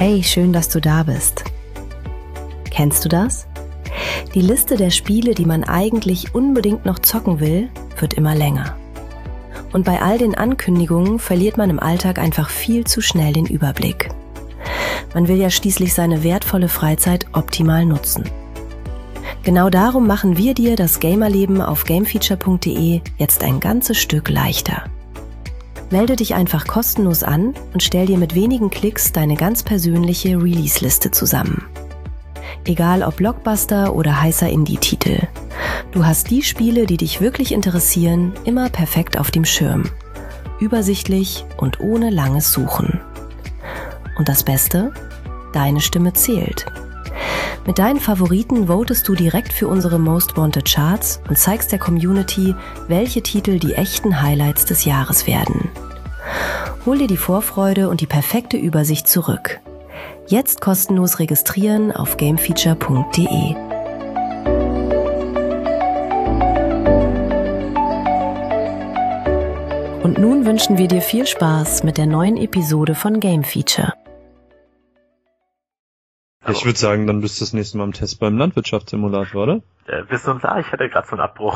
Hey, schön, dass du da bist. Kennst du das? Die Liste der Spiele, die man eigentlich unbedingt noch zocken will, wird immer länger. Und bei all den Ankündigungen verliert man im Alltag einfach viel zu schnell den Überblick. Man will ja schließlich seine wertvolle Freizeit optimal nutzen. Genau darum machen wir dir das Gamerleben auf gamefeature.de jetzt ein ganzes Stück leichter. Melde dich einfach kostenlos an und stell dir mit wenigen Klicks deine ganz persönliche Release-Liste zusammen. Egal ob Blockbuster oder heißer Indie-Titel. Du hast die Spiele, die dich wirklich interessieren, immer perfekt auf dem Schirm. Übersichtlich und ohne langes Suchen. Und das Beste? Deine Stimme zählt. Mit deinen Favoriten votest du direkt für unsere Most Wanted Charts und zeigst der Community, welche Titel die echten Highlights des Jahres werden. Hol dir die Vorfreude und die perfekte Übersicht zurück. Jetzt kostenlos registrieren auf gamefeature.de. Und nun wünschen wir dir viel Spaß mit der neuen Episode von Game Feature. Ich würde sagen, dann bist du das nächste Mal im Test beim Landwirtschaftssimulator, oder? Bist du uns da? Ich hatte gerade so einen Abbruch.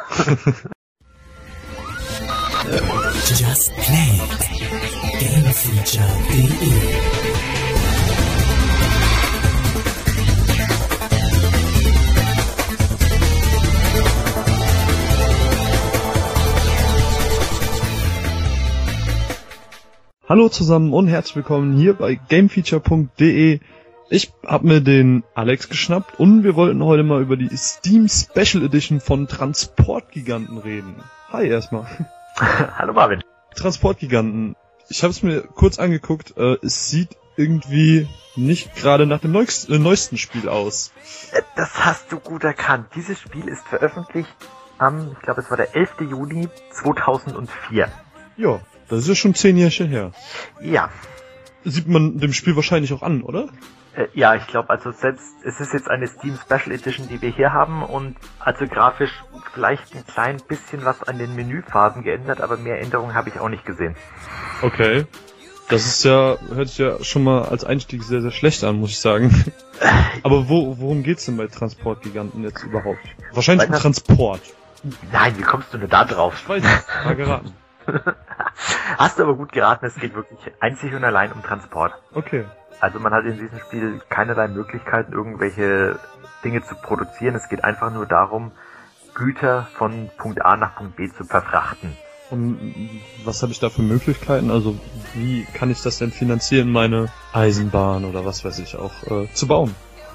Just Play. Gamefeature.de. Hallo zusammen und herzlich willkommen hier bei gamefeature.de. Ich hab mir den Alex geschnappt und wir wollten heute mal über die Steam Special Edition von Transportgiganten reden. Hi erstmal. Hallo Marvin. Transportgiganten. Ich habe es mir kurz angeguckt. Es sieht irgendwie nicht gerade nach dem neuesten Spiel aus. Das hast du gut erkannt. Dieses Spiel ist veröffentlicht am, ich glaube es war der 11. Juni 2004. Ja, das ist ja schon 10 Jahre her. Ja. Sieht man dem Spiel wahrscheinlich auch an, oder? Ja, ich glaube, also selbst, es ist jetzt eine Steam Special Edition, die wir hier haben und also grafisch vielleicht ein klein bisschen was an den Menüphasen geändert, aber mehr Änderungen habe ich auch nicht gesehen. Okay. Das ist ja, hört sich ja schon mal als Einstieg sehr, sehr schlecht an, muss ich sagen. Aber worum geht's denn bei Transportgiganten jetzt überhaupt? Wahrscheinlich um Transport. Nein, wie kommst du nur da drauf? Ich weiß nicht, mal geraten. Hast du aber gut geraten, es geht wirklich einzig und allein um Transport. Okay. Also man hat in diesem Spiel keinerlei Möglichkeiten, irgendwelche Dinge zu produzieren. Es geht einfach nur darum, Güter von Punkt A nach Punkt B zu verfrachten. Und was habe ich da für Möglichkeiten? Also wie kann ich das denn finanzieren, meine Eisenbahn oder was weiß ich auch zu bauen?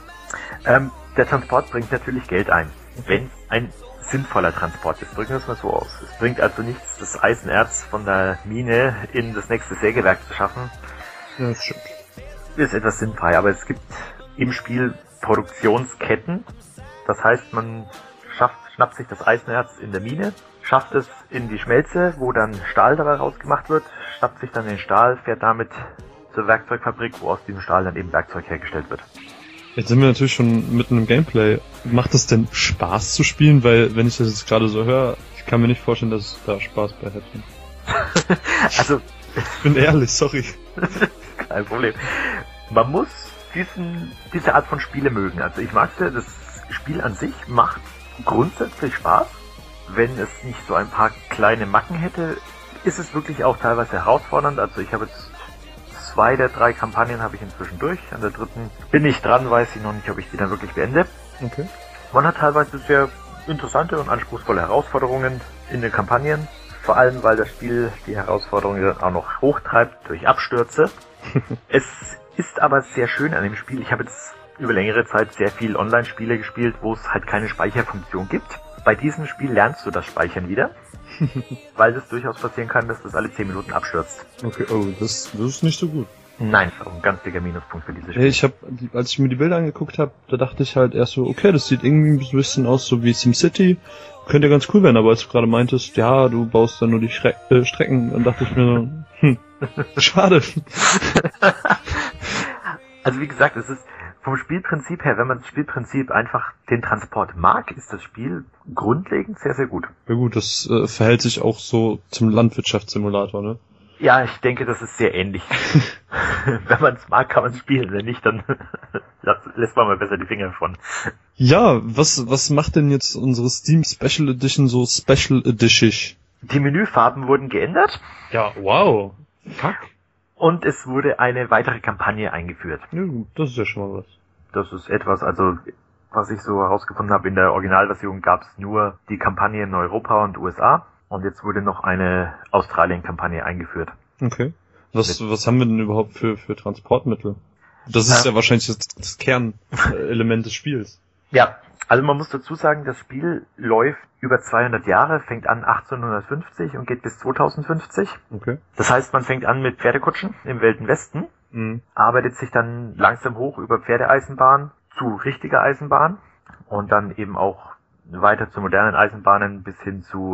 Der Transport bringt natürlich Geld ein, wenn ein sinnvoller Transport ist. Drücken wir es mal so aus. Es bringt also nichts, das Eisenerz von der Mine in das nächste Sägewerk zu schaffen. Ja, das stimmt. Ist etwas sinnfrei, aber es gibt im Spiel Produktionsketten. Das heißt, man schnappt sich das Eisenerz in der Mine, schafft es in die Schmelze, wo dann Stahl dabei rausgemacht wird, schnappt sich dann den Stahl, fährt damit zur Werkzeugfabrik, wo aus diesem Stahl dann eben Werkzeug hergestellt wird. Jetzt sind wir natürlich schon mitten im Gameplay. Macht es denn Spaß zu spielen? Weil, wenn ich das jetzt gerade so höre, ich kann mir nicht vorstellen, dass ich da Spaß bei hätte. Also, ich bin ehrlich, sorry. Kein Problem. Man muss diese Art von Spiele mögen. Also ich mag's ja, das Spiel an sich macht grundsätzlich Spaß. Wenn es nicht so ein paar kleine Macken hätte, ist es wirklich auch teilweise herausfordernd. Also ich habe jetzt 2 der 3 Kampagnen habe ich inzwischen durch. An der 3. bin ich dran, weiß ich noch nicht, ob ich die dann wirklich beende. Okay. Man hat teilweise sehr interessante und anspruchsvolle Herausforderungen in den Kampagnen. Vor allem, weil das Spiel die Herausforderungen dann auch noch hochtreibt durch Abstürze. Es ist aber sehr schön an dem Spiel. Ich habe jetzt über längere Zeit sehr viel Online-Spiele gespielt, wo es halt keine Speicherfunktion gibt. Bei diesem Spiel lernst du das Speichern wieder, weil es durchaus passieren kann, dass das alle 10 Minuten abstürzt. Okay, oh, das ist nicht so gut. Nein, das ist auch ein ganz dicker Minuspunkt für dieses Spiel. Als ich mir die Bilder angeguckt habe, da dachte ich halt erst so, okay, das sieht irgendwie ein bisschen aus so wie SimCity. Könnte ja ganz cool werden, aber als du gerade meintest, ja, du baust dann nur die Strecken, dann dachte ich mir so, schade. Also wie gesagt, es ist vom Spielprinzip her, wenn man das Spielprinzip einfach den Transport mag, ist das Spiel grundlegend sehr, sehr gut. Ja gut, das verhält sich auch so zum Landwirtschaftssimulator, ne? Ja, ich denke, das ist sehr ähnlich. Wenn man es mag, kann man es spielen. Wenn nicht, dann lässt man mal besser die Finger davon. Ja, was macht denn jetzt unsere Steam Special Edition so Special Edition? Die Menüfarben wurden geändert. Ja, wow. Fuck. Und es wurde eine weitere Kampagne eingeführt. Ja, das ist ja schon mal was. Das ist etwas, also was ich so herausgefunden habe, in der Originalversion gab es nur die Kampagne in Europa und USA. Und jetzt wurde noch eine Australien-Kampagne eingeführt. Okay. Was haben wir denn überhaupt für Transportmittel? Das ist ja wahrscheinlich das Kernelement des Spiels. Ja, also man muss dazu sagen, das Spiel läuft über 200 Jahre, fängt an 1850 und geht bis 2050. Okay. Das heißt, man fängt an mit Pferdekutschen im Wilden Westen, arbeitet sich dann langsam hoch über Pferdeeisenbahn zu richtiger Eisenbahn und dann eben auch weiter zu modernen Eisenbahnen bis hin zu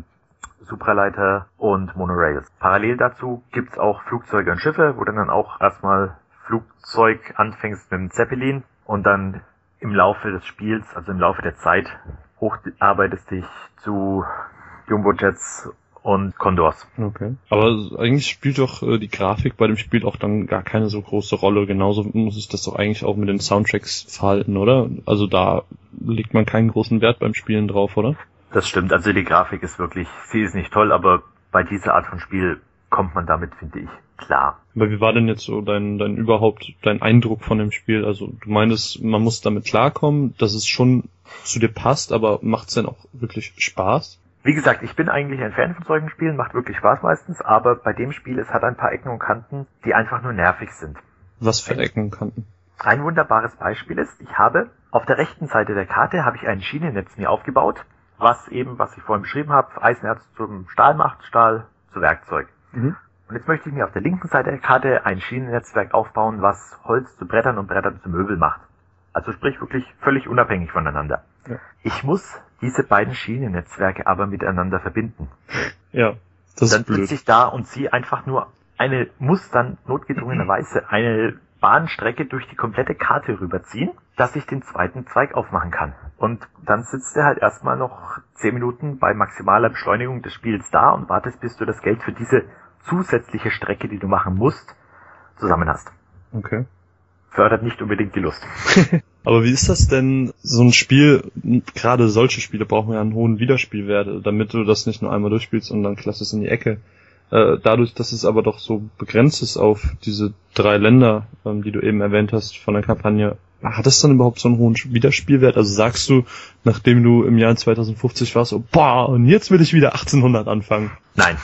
Supraleiter und Monorails. Parallel dazu gibt's auch Flugzeuge und Schiffe, wo du dann auch erstmal Flugzeug anfängst mit dem Zeppelin und dann im Laufe des Spiels, also im Laufe der Zeit, hocharbeitest dich zu Jumbo-Jets und Condors. Okay. Aber eigentlich spielt doch die Grafik bei dem Spiel auch dann gar keine so große Rolle. Genauso muss sich das doch eigentlich auch mit den Soundtracks verhalten, oder? Also da legt man keinen großen Wert beim Spielen drauf, oder? Das stimmt, also die Grafik ist wirklich, sie ist nicht toll, aber bei dieser Art von Spiel kommt man damit, finde ich, klar. Aber wie war denn jetzt so dein Eindruck von dem Spiel? Also du meintest, man muss damit klarkommen, dass es schon zu dir passt, aber macht es denn auch wirklich Spaß? Wie gesagt, ich bin eigentlich ein Fan von solchen Spielen, macht wirklich Spaß meistens, aber bei dem Spiel, es hat ein paar Ecken und Kanten, die einfach nur nervig sind. Was für Ecken und Kanten? Ein wunderbares Beispiel ist, ich habe auf der rechten Seite der Karte habe ich ein Schienennetz mir aufgebaut, was ich vorhin beschrieben habe, Eisenerz zum Stahl macht, Stahl zu Werkzeug. Und jetzt möchte ich mir auf der linken Seite der Karte ein Schienennetzwerk aufbauen, was Holz zu Brettern und Bretter zu Möbel macht. Also sprich wirklich völlig unabhängig voneinander. Ja. Ich muss diese beiden Schienennetzwerke aber miteinander verbinden. Ja, das ist blöd. Dann sitze ich da und ziehe einfach nur muss dann notgedrungenerweise eine Bahnstrecke durch die komplette Karte rüberziehen, dass ich den zweiten Zweig aufmachen kann. Und dann sitzt er halt erstmal noch 10 Minuten bei maximaler Beschleunigung des Spiels da und wartest, bis du das Geld für diese zusätzliche Strecke, die du machen musst, zusammen hast. Okay. Fördert nicht unbedingt die Lust. Aber wie ist das denn, so ein Spiel, gerade solche Spiele brauchen ja einen hohen Wiederspielwert, damit du das nicht nur einmal durchspielst und dann klassest in die Ecke. Dadurch, dass es aber doch so begrenzt ist auf diese 3 Länder, die du eben erwähnt hast von der Kampagne, hat es dann überhaupt so einen hohen Wiederspielwert? Also sagst du, nachdem du im Jahr 2050 warst, so, boah, und jetzt will ich wieder 1800 anfangen? Nein.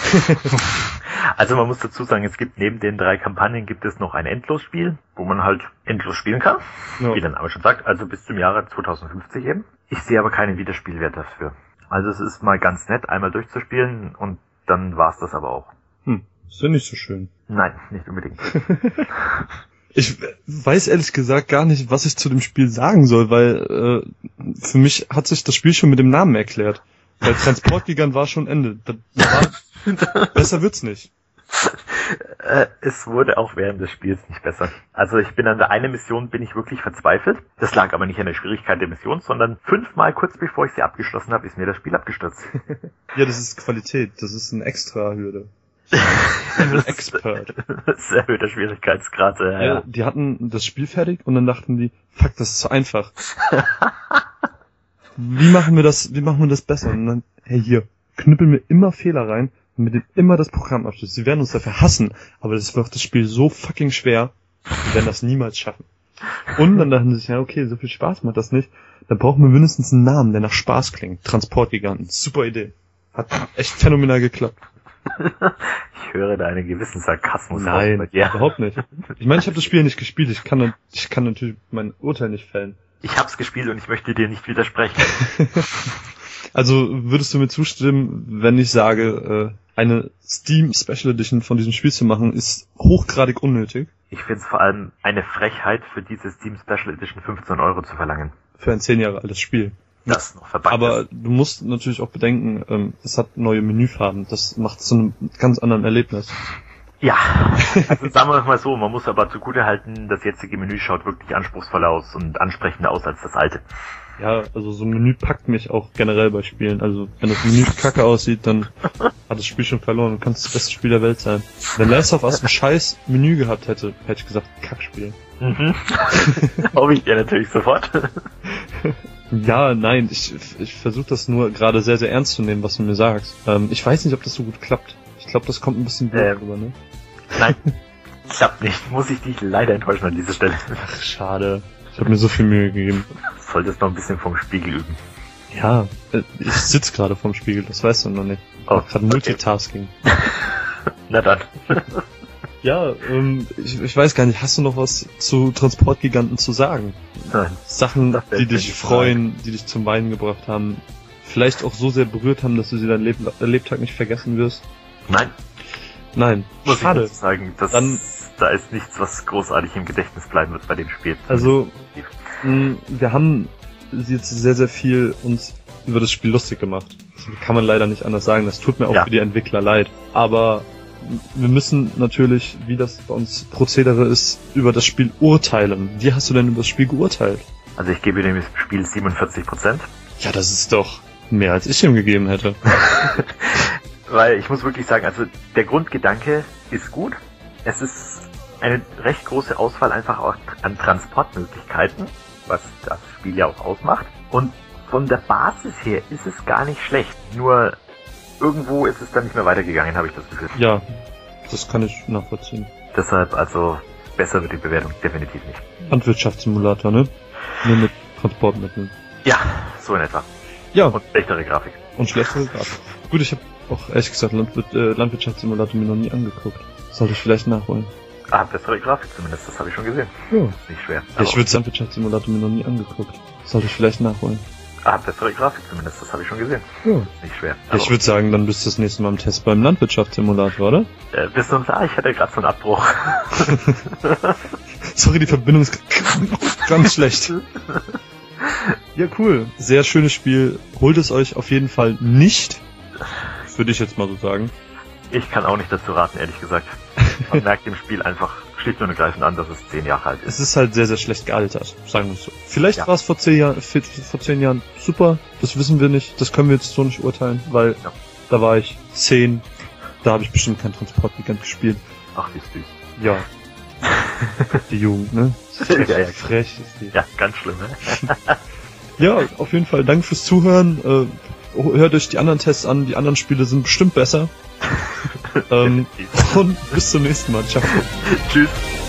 Also man muss dazu sagen, es gibt neben den 3 Kampagnen gibt es noch ein Endlosspiel, wo man halt endlos spielen kann, wie der Name schon sagt, also bis zum Jahre 2050 eben. Ich sehe aber keinen Wiederspielwert dafür. Also es ist mal ganz nett, einmal durchzuspielen und dann war's das aber auch. Ist ja nicht so schön. Nein, nicht unbedingt. Ich weiß ehrlich gesagt gar nicht, was ich zu dem Spiel sagen soll, weil für mich hat sich das Spiel schon mit dem Namen erklärt. Weil Transportgigant war schon Ende. Besser wird's nicht. Es wurde auch während des Spiels nicht besser. Also ich bin an der einen Mission bin ich wirklich verzweifelt. Das lag aber nicht an der Schwierigkeit der Mission, sondern 5-mal kurz bevor ich sie abgeschlossen habe, ist mir das Spiel abgestürzt. Ja, das ist Qualität. Das ist eine Extra-Hürde. Expert. Sehr erhöhter Schwierigkeitsgrad. Ja, die hatten das Spiel fertig und dann dachten die, fuck, das ist zu einfach. Wie machen wir das besser? Und dann, hey, hier, knüppeln wir immer Fehler rein und mit denen immer das Programm abstürzt. Sie werden uns dafür hassen, aber das wird das Spiel so fucking schwer, wir werden das niemals schaffen. Und dann dachten sie sich, ja, okay, so viel Spaß macht das nicht, dann brauchen wir mindestens einen Namen, der nach Spaß klingt. Transportgiganten, super Idee. Hat echt phänomenal geklappt. Ich höre da einen gewissen Sarkasmus. Nein, überhaupt nicht. Ich meine, ich habe das Spiel nicht gespielt, ich kann natürlich mein Urteil nicht fällen. Ich hab's gespielt und ich möchte dir nicht widersprechen. Also würdest du mir zustimmen, wenn ich sage, eine Steam Special Edition von diesem Spiel zu machen, ist hochgradig unnötig? Ich finde es vor allem eine Frechheit, für diese Steam Special Edition 15 € zu verlangen. Für ein 10 Jahre altes Spiel. Das noch verpackt. Aber du musst natürlich auch bedenken, es hat neue Menüfarben. Das macht es zu einem ganz anderen Erlebnis. Ja, also sagen wir mal so, man muss aber zugutehalten, das jetzige Menü schaut wirklich anspruchsvoller aus und ansprechender aus als das alte. Ja, also so ein Menü packt mich auch generell bei Spielen. Also wenn das Menü kacke aussieht, dann hat das Spiel schon verloren und kann das beste Spiel der Welt sein. Wenn Last of Us ein scheiß Menü gehabt hätte, hätte ich gesagt, Kackspiel. Mhm. Glaube ich dir natürlich sofort. Ja, nein, ich versuche das nur gerade sehr, sehr ernst zu nehmen, was du mir sagst. Ich weiß nicht, ob das so gut klappt. Ich glaube, das kommt ein bisschen blöd rüber, ne? Nein, klappt nicht. Muss ich dich leider enttäuschen an dieser Stelle. Ach, schade. Ich habe mir so viel Mühe gegeben. Solltest noch ein bisschen vom Spiegel üben. Ja, ich sitz gerade vorm Spiegel, das weißt du noch nicht. Oh, gerade Multitasking. Na dann. Ja, ich weiß gar nicht, hast du noch was zu Transportgiganten zu sagen? Nein. Sachen, die dich freuen, die dich zum Weinen gebracht haben, vielleicht auch so sehr berührt haben, dass du sie dein Lebtag nicht vergessen wirst? Nein. Muss schade. Ich sagen, da ist nichts, was großartig im Gedächtnis bleiben wird bei dem Spiel. Also, wir haben jetzt sehr, sehr viel uns über das Spiel lustig gemacht. Das kann man leider nicht anders sagen. Das tut mir auch für die Entwickler leid. Aber wir müssen natürlich, wie das bei uns Prozedere ist, über das Spiel urteilen. Wie hast du denn über das Spiel geurteilt? Also ich gebe dem Spiel 47%. Ja, das ist doch mehr, als ich ihm gegeben hätte. Weil ich muss wirklich sagen, also der Grundgedanke ist gut. Es ist eine recht große Auswahl einfach auch an Transportmöglichkeiten, was das Spiel ja auch ausmacht. Und von der Basis her ist es gar nicht schlecht. Nur irgendwo ist es dann nicht mehr weitergegangen, habe ich das Gefühl. Ja, das kann ich nachvollziehen. Deshalb also besser wird die Bewertung definitiv nicht. Landwirtschaftssimulator, ne? Nur mit Transportmitteln. Ja, so in etwa. Ja. Und schlechtere Grafik. Und schlechtere Grafik. Gut, ich habe auch ehrlich gesagt Landwirtschaftssimulator mir noch nie angeguckt. Sollte ich vielleicht nachholen. Bessere Grafik zumindest, das habe ich schon gesehen. Ja. Nicht schwer. Ja, ich würde Landwirtschaftssimulator mir noch nie angeguckt. Sollte ich vielleicht nachholen. Bessere Grafik zumindest, das habe ich schon gesehen. Ja. Nicht schwer. Ja, ich würde sagen, dann bist du das nächste Mal im Test beim Landwirtschaftssimulator, oder? Bist du uns da? Ich hatte gerade so einen Abbruch. Sorry, die Verbindung ist ganz schlecht. Ja, cool. Sehr schönes Spiel. Holt es euch auf jeden Fall nicht. Würde ich jetzt mal so sagen. Ich kann auch nicht dazu raten, ehrlich gesagt. Man merkt dem Spiel einfach schlicht und ergreifend an, dass es 10 Jahre alt ist. Es ist halt sehr, sehr schlecht gealtert, sagen wir es so. Vielleicht war es vor 10 Jahren super, das wissen wir nicht, das können wir jetzt so nicht urteilen, weil da war ich 10, da habe ich bestimmt kein Transportgigant gespielt. Ach, wie süß. Ja. Die Jugend, ne? Ja, frech ist die. Ja, ganz schlimm, ne? Ja, auf jeden Fall danke fürs Zuhören. Hört euch die anderen Tests an, die anderen Spiele sind bestimmt besser. Und bis zum nächsten Mal. Ciao. Tschüss.